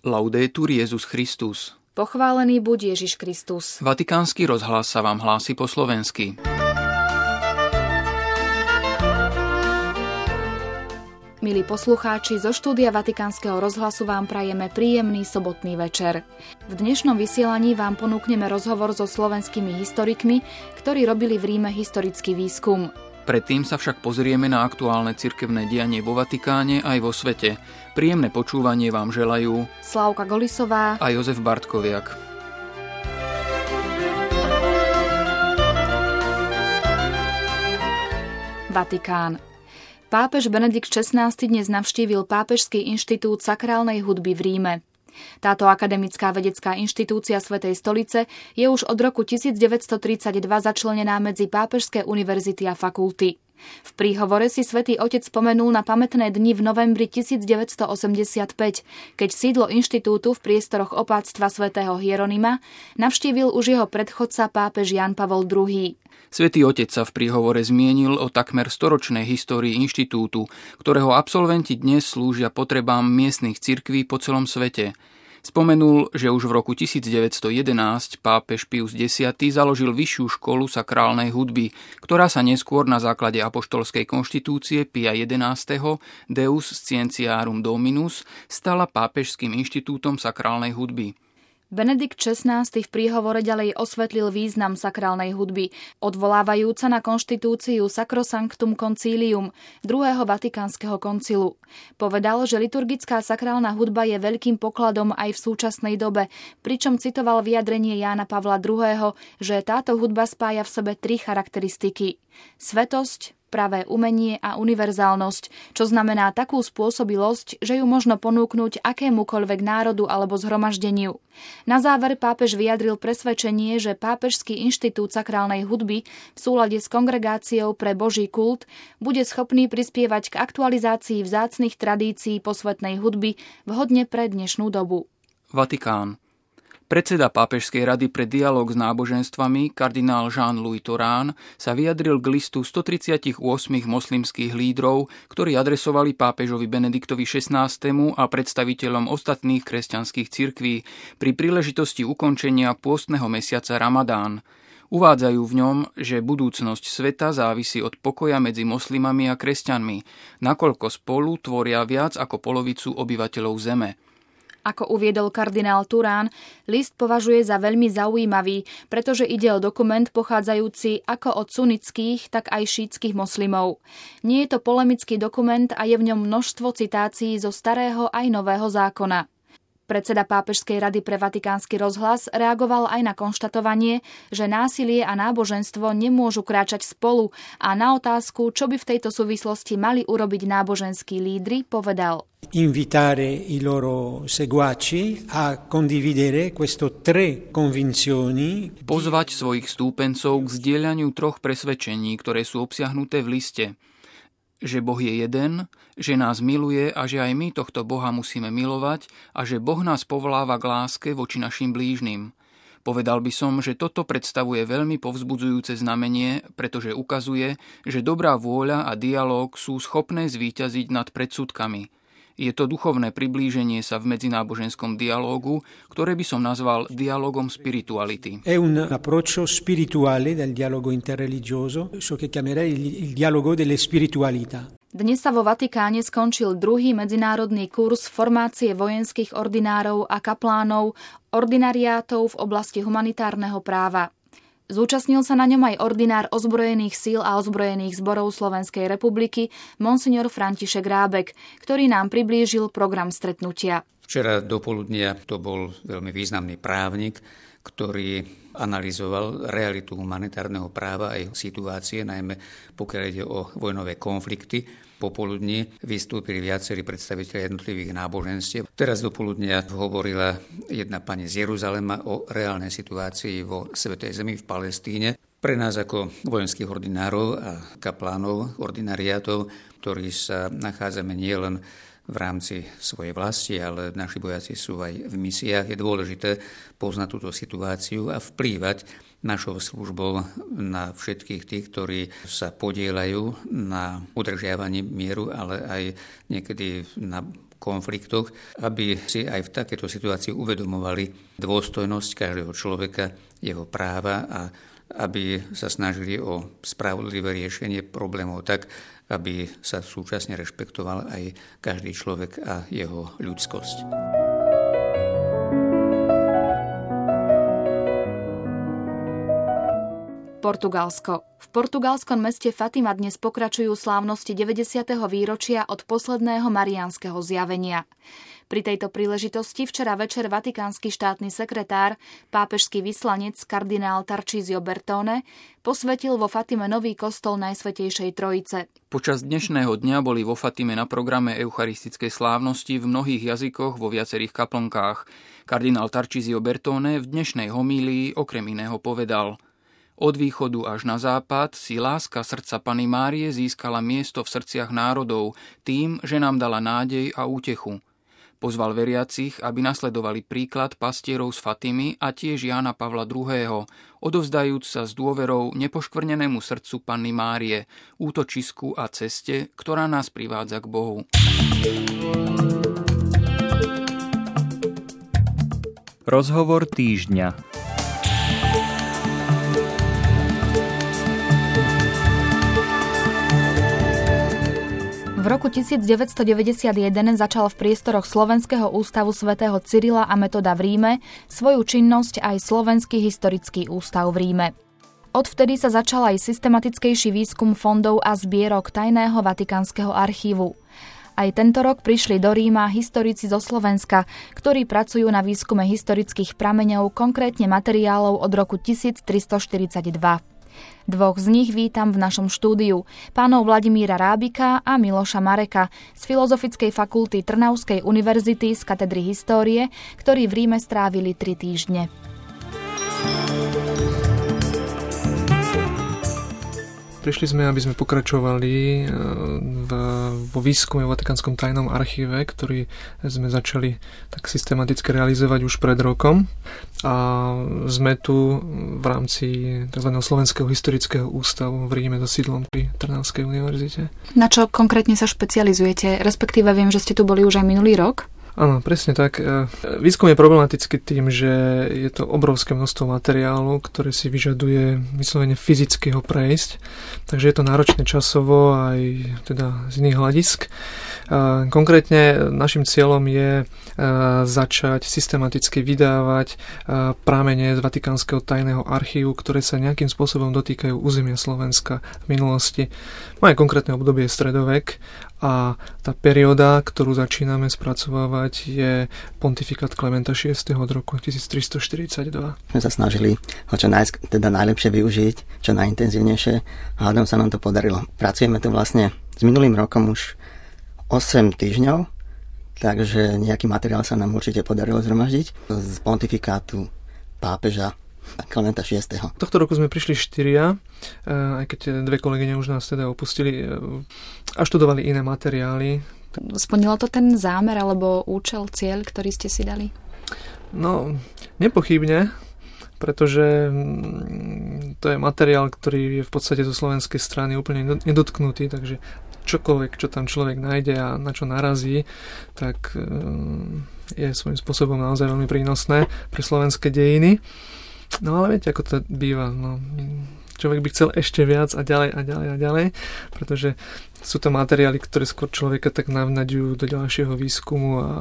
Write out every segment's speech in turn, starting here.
Laudetur Jesus Christus. Pochválený buď Ježiš Kristus. Vatikánsky rozhlas sa vám hlási po slovensky. Milí poslucháči, zo štúdia Vatikánskeho rozhlasu vám prajeme príjemný sobotný večer. V dnešnom vysielaní vám ponúkneme rozhovor so slovenskými historikmi, ktorí robili v Ríme historický výskum. Predtým sa však pozrieme na aktuálne cirkevné dianie vo Vatikáne aj vo svete. Príjemné počúvanie vám želajú Slávka Golisová a Jozef Bartkoviak. Vatikán. Pápež Benedikt XVI dnes navštívil Pápežský inštitút sakrálnej hudby v Ríme. Táto akademická vedecká inštitúcia Svätej stolice je už od roku 1932 začlenená medzi pápežské univerzity a fakulty. V príhovore si Svätý Otec spomenul na pamätné dni v novembri 1985, keď sídlo inštitútu v priestoroch opáctva svätého Hieronyma navštívil už jeho predchodca pápež Ján Pavol II. Svätý Otec sa v príhovore zmienil o takmer storočnej histórii inštitútu, ktorého absolventi dnes slúžia potrebám miestnych cirkví po celom svete. Spomenul, že už v roku 1911 pápež Pius X založil vyššiu školu sakrálnej hudby, ktorá sa neskôr na základe apoštolskej konštitúcie Pia XI. Deus Scientiarum Dominus stala pápežským inštitútom sakrálnej hudby. Benedikt XVI v príhovore ďalej osvetlil význam sakrálnej hudby, odvolávajúca na konštitúciu Sacrosanctum Concilium druhého Vatikánskeho koncilu. Povedal, že liturgická sakrálna hudba je veľkým pokladom aj v súčasnej dobe, pričom citoval vyjadrenie Jána Pavla II., že táto hudba spája v sebe tri charakteristiky: svetosť, pravé umenie a univerzálnosť, čo znamená takú spôsobilosť, že ju možno ponúknuť akémukoľvek národu alebo zhromaždeniu. Na záver pápež vyjadril presvedčenie, že Pápežský inštitút sakrálnej hudby v súlade s Kongregáciou pre Boží kult bude schopný prispievať k aktualizácii vzácnych tradícií posvetnej hudby vhodne pre dnešnú dobu. Vatikán. Predseda Pápežskej rady pre dialóg s náboženstvami, kardinál Jean-Louis Torán, sa vyjadril k listu 138 moslimských lídrov, ktorí adresovali pápežovi Benediktovi XVI a predstaviteľom ostatných kresťanských cirkví pri príležitosti ukončenia pôstneho mesiaca Ramadán. Uvádzajú v ňom, že budúcnosť sveta závisí od pokoja medzi moslimami a kresťanmi, nakoľko spolu tvoria viac ako polovicu obyvateľov Zeme. Ako uviedol kardinál Turán, list považuje za veľmi zaujímavý, pretože ide o dokument pochádzajúci ako od sunnických, tak aj šítskych moslimov. Nie je to polemický dokument a je v ňom množstvo citácií zo starého aj nového zákona. Predseda Pápežskej rady pre Vatikánsky rozhlas reagoval aj na konštatovanie, že násilie a náboženstvo nemôžu kráčať spolu a na otázku, čo by v tejto súvislosti mali urobiť náboženskí lídri, povedal: invitare i loro seguaci a condividere queste tre convinzioni. Pozvať svojich stúpencov k zdieľaniu troch presvedčení, ktoré sú obsiahnuté v liste. Že Boh je jeden, že nás miluje a že aj my tohto Boha musíme milovať a že Boh nás povoláva k láske voči našim blížnym. Povedal by som, že toto predstavuje veľmi povzbudzujúce znamenie, pretože ukazuje, že dobrá vôľa a dialóg sú schopné zvíťaziť nad predsudkami. Je to duchovné priblíženie sa v medzináboženskom dialógu, ktoré by som nazval dialogom spirituality. È un approccio spirituale del dialogo interreligioso, ciò che chiamerei il dialogo delle spiritualità. Dnes sa vo Vatikáne skončil druhý medzinárodný kurz formácie vojenských ordinárov a kaplánov, ordinariátov v oblasti humanitárneho práva. Zúčastnil sa na ňom aj ordinár ozbrojených síl a ozbrojených zborov Slovenskej republiky monsignor František Rábek, ktorý nám priblížil program stretnutia. Včera dopoludnia to bol veľmi významný právnik, ktorý analyzoval realitu humanitárneho práva a jeho situácie, najmä pokiaľ ide o vojnové konflikty. Popoludní vystúpili viacerí predstavitelia jednotlivých náboženstiev. Teraz dopoludnia hovorila jedna pani z Jeruzalema o reálnej situácii vo Svätej Zemi v Palestíne. Pre nás ako vojenských ordinárov a kaplánov, ordinariátov, ktorí sa nachádzame nielen v rámci svojej vlasti, ale naši vojaci sú aj v misiách. Je dôležité poznať túto situáciu a vplývať našou službou na všetkých tých, ktorí sa podieľajú na udržiavaní mieru, ale aj niekedy na konfliktoch, aby si aj v takejto situácii uvedomovali dôstojnosť každého človeka, jeho práva a aby sa snažili o spravodlivé riešenie problémov tak, aby sa súčasne rešpektoval aj každý človek a jeho ľudskosť. Portugalsko. V portugalskom meste Fatima dnes pokračujú slávnosti 90. výročia od posledného mariánskeho zjavenia. Pri tejto príležitosti včera večer vatikánsky štátny sekretár, pápežský vyslanec kardinál Tarcísio Bertone posvetil vo Fatime nový kostol Najsvätejšej Trojice. Počas dnešného dňa boli vo Fatime na programe eucharistickej slávnosti v mnohých jazykoch vo viacerých kaplnkách. Kardinál Tarcísio Bertone v dnešnej homílii okrem iného povedal: Od východu až na západ si láska srdca Panny Márie získala miesto v srdciach národov tým, že nám dala nádej a útechu. Pozval veriacich, aby nasledovali príklad pastierov z Fatimy a tiež Jána Pavla II., odovzdajúc sa s dôverou nepoškvrnenému srdcu Panny Márie, útočisku a ceste, ktorá nás privádza k Bohu. Rozhovor týždňa. V roku 1991 začal v priestoroch Slovenského ústavu svätého Cyrila a Metoda v Ríme svoju činnosť aj Slovenský historický ústav v Ríme. Odvtedy sa začal aj systematickejší výskum fondov a zbierok tajného vatikánskeho archívu. Aj tento rok prišli do Ríma historici zo Slovenska, ktorí pracujú na výskume historických prameňov, konkrétne materiálov od roku 1342. Dvoch z nich vítam v našom štúdiu, pánov Vladimíra Rábika a Miloša Mareka z Filozofickej fakulty Trnavskej univerzity z katedry histórie, ktorí v Ríme strávili 3 týždne. Prišli sme, aby sme pokračovali vo výskume v Vatikánskom tajnom archíve, ktorý sme začali tak systematicky realizovať už pred rokom. A sme tu v rámci tzv. Slovenského historického ústavu v Ríme so sídlom pri Trnavskej univerzite. Na čo konkrétne sa špecializujete? Respektíve viem, že ste tu boli už aj minulý rok. Áno, presne tak. Výskum je problematický tým, že je to obrovské množstvo materiálu, ktoré si vyžaduje vyslovene fyzicky ho prejsť. Takže je to náročné časovo aj teda z iných hľadisk. Konkrétne našim cieľom je začať systematicky vydávať pramene z Vatikánskeho tajného archívu, ktoré sa nejakým spôsobom dotýkajú územia Slovenska v minulosti. Moje konkrétne obdobie je stredovek a tá perióda, ktorú začíname spracovávať, je pontifikát Klementa VI. Od roku 1342. Sme sa snažili ho čo najlepšie využiť, čo najintenzívnejšie a hádam sa nám to podarilo. Pracujeme tu vlastne s minulým rokom už 8 týždňov, takže nejaký materiál sa nám určite podarilo zhromaždiť z pontifikátu pápeža Klementa VI. Tohto roku sme prišli 4, aj keď 2 kolegyne už nás teda opustili a študovali iné materiály. Splnilo to ten zámer alebo účel, cieľ, ktorý ste si dali? No, nepochybne, pretože to je materiál, ktorý je v podstate zo slovenskej strany úplne nedotknutý, takže čokoľvek, čo tam človek nájde a na čo narazí, tak je svojím spôsobom naozaj veľmi prínosné pre slovenské dejiny. No ale viete, ako to býva. No, človek by chcel ešte viac a ďalej, pretože sú to materiály, ktoré skôr človeka tak navnaďujú do ďalšieho výskumu a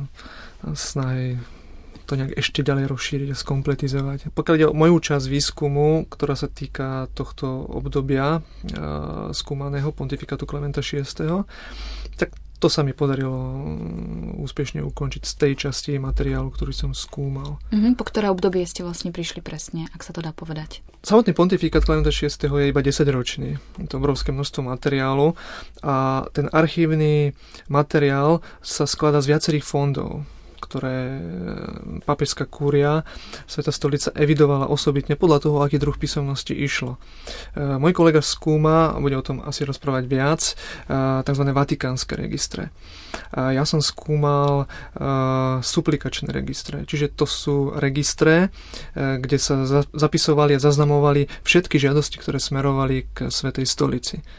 snahy to nejak ešte ďalej rozšíriť a skompletizovať. Pokiaľ ide o moju časť výskumu, ktorá sa týka tohto obdobia skúmaného pontifikátu Klementa VI., tak to sa mi podarilo úspešne ukončiť z tej časti materiálu, ktorý som skúmal. Po ktoré obdobie ste vlastne prišli presne, ak sa to dá povedať? Samotný pontifikát Klementa VI. Je iba 10-ročný. Je to obrovské množstvo materiálu a ten archívny materiál sa skladá z viacerých fondov, ktoré pápežská kúria, Svätá stolica evidovala osobitne podľa toho, aký druh písomnosti išlo. Môj kolega skúma, a bude o tom asi rozprávať viac, tzv. Vatikánske registre. Ja som skúmal suplikačné registre, čiže to sú registre, kde sa zapisovali a zaznamovali všetky žiadosti, ktoré smerovali k Svätej stolici.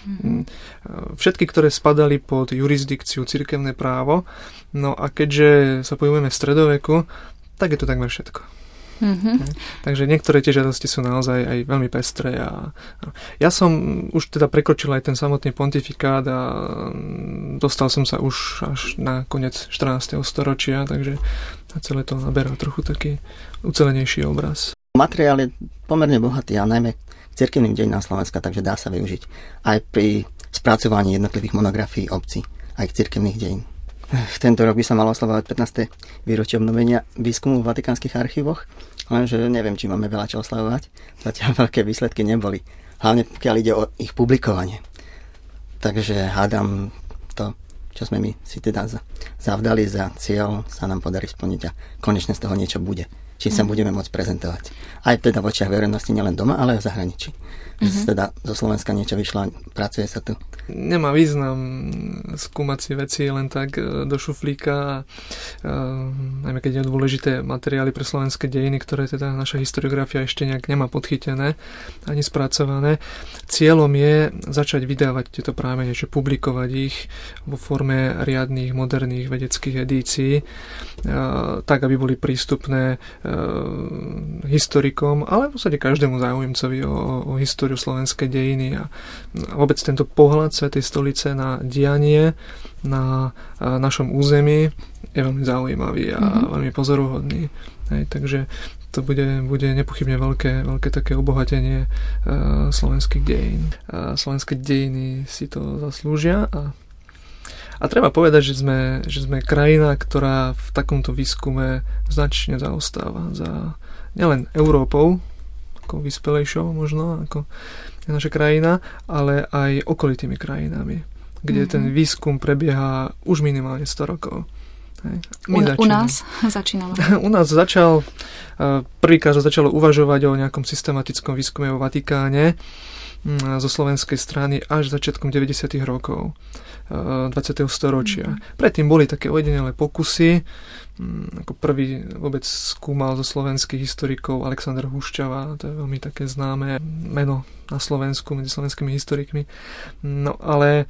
Všetky, ktoré spadali pod jurisdikciu cirkevné právo. No a keďže sa pohybujeme v stredoveku, tak je to takmer všetko. Takže niektoré tie žiadosti sú naozaj aj veľmi pestré. Ja som už teda prekročil aj ten samotný pontifikát a dostal som sa už až na koniec 14. storočia, takže celé to naberá trochu taký ucelenejší obraz. Materiál je pomerne bohatý a najmä cirkevným dejinám Slovenska, takže dá sa využiť aj pri spracovaní jednotlivých monografií obcí, aj cirkevných dejín. V tento rok by sa malo oslavovať 15. výročie obnovenia výskumu v vatikánskych archívoch, lenže neviem, či máme veľa čo oslavovať. Zatiaľ veľké výsledky neboli, hlavne pokiaľ ide o ich publikovanie. Takže hádam to, čo sme my si teda zavdali za cieľ, sa nám podarí splniť a konečne z toho niečo bude. Či sa budeme môcť prezentovať. Aj teda v očiach verejnosti, nielen doma, ale aj v zahraničí. Teda zo Slovenska niečo vyšlo, pracuje sa tu. Nemá význam skúmať si veci len tak do šuflíka, najmä keď je dôležité materiály pre slovenské dejiny, ktoré teda naša historiografia ešte nejak nemá podchytené ani spracované. Cieľom je začať vydávať tieto prámene, čiže publikovať ich vo forme riadnych, moderných vedeckých edícií, tak, aby boli prístupné historikom, ale v podstate každému záujemcovi o históriu slovenskej dejiny a vôbec tento pohľad Svätej stolice na dianie na našom území je veľmi zaujímavý a veľmi pozoruhodný. Takže to bude nepochybne veľké také obohatenie slovenských dejín. Slovenské dejiny si to zaslúžia a treba povedať, že sme krajina, ktorá v takomto výskume značne zaostáva za nielen Európou, ako vyspelejšou možno, ako je naša krajina, ale aj okolitými krajinami, kde ten výskum prebieha už minimálne 100 rokov. U nás začínalo. U nás prvýkrát začalo uvažovať o nejakom systematickom výskume vo Vatikáne zo slovenskej strany až začiatkom 90. rokov 20. storočia. Predtým boli také ojedinelé pokusy. Ako prvý vôbec skúmal zo slovenských historikov Alexander Hušťava, to je veľmi také známe meno na Slovensku medzi slovenskými historikmi. No ale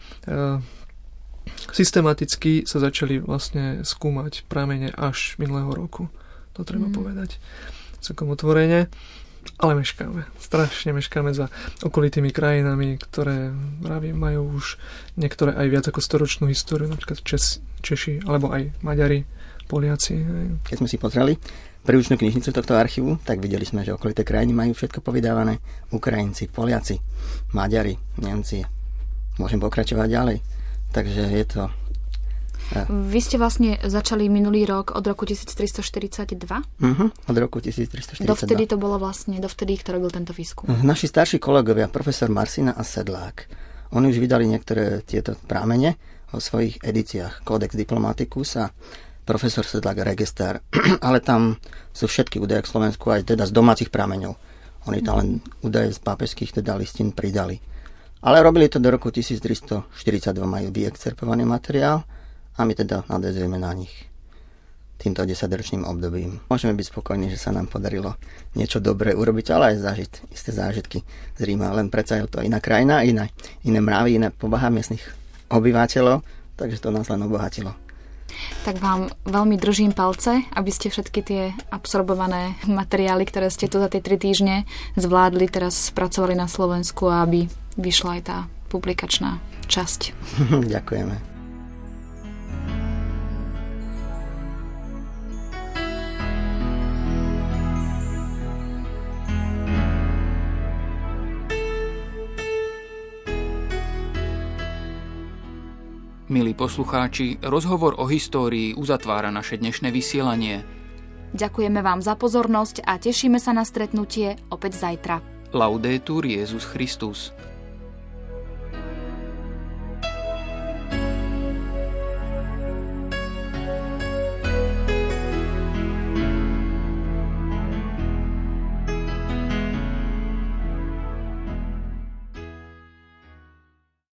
systematicky sa začali vlastne skúmať pramene až minulého roku. To treba povedať celkom otvorene. Ale strašne meškáme za okolitými krajinami, ktoré majú už niektoré aj viac ako 100-ročnú históriu, napríklad Češi, alebo aj Maďari, Poliaci. Keď sme si pozreli príručnú knižnicu tohto archívu, tak videli sme, že okolité krajiny majú všetko povydávané. Ukrajinci, Poliaci, Maďari, Nemci. Môžem pokračovať ďalej. Takže je to... Vy ste vlastne začali minulý rok od roku 1342? Od roku 1342. Dovtedy to bolo vlastne, kto robil tento výskum? Naši starší kolegovia, profesor Marsina a Sedlák, oni už vydali niektoré tieto prámene o svojich edíciách. Codex Diplomaticus a profesor Sedlák Register, ale tam sú všetky údaje k Slovensku aj teda z domácich prámeňov. Oni tam len údaje z pápežských teda listín pridali. Ale robili to do roku 1342, majú vyexcerpovaný materiál a my teda nadväzujeme na nich týmto 10-ročným obdobím. Môžeme byť spokojní, že sa nám podarilo niečo dobré urobiť, ale aj isté zážitky z Ríma. Len predsa je to iná krajina, iné mravy, iné povaha miestnych obyvateľov, takže to nás len obohatilo. Tak vám veľmi držím palce, aby ste všetky tie absorbované materiály, ktoré ste tu za tie 3 týždne zvládli, teraz spracovali na Slovensku a aby vyšla aj tá publikačná časť. Ďakujeme. Milí poslucháči, rozhovor o histórii uzatvára naše dnešné vysielanie. Ďakujeme vám za pozornosť a tešíme sa na stretnutie opäť zajtra. Laudetur Jesus Christus.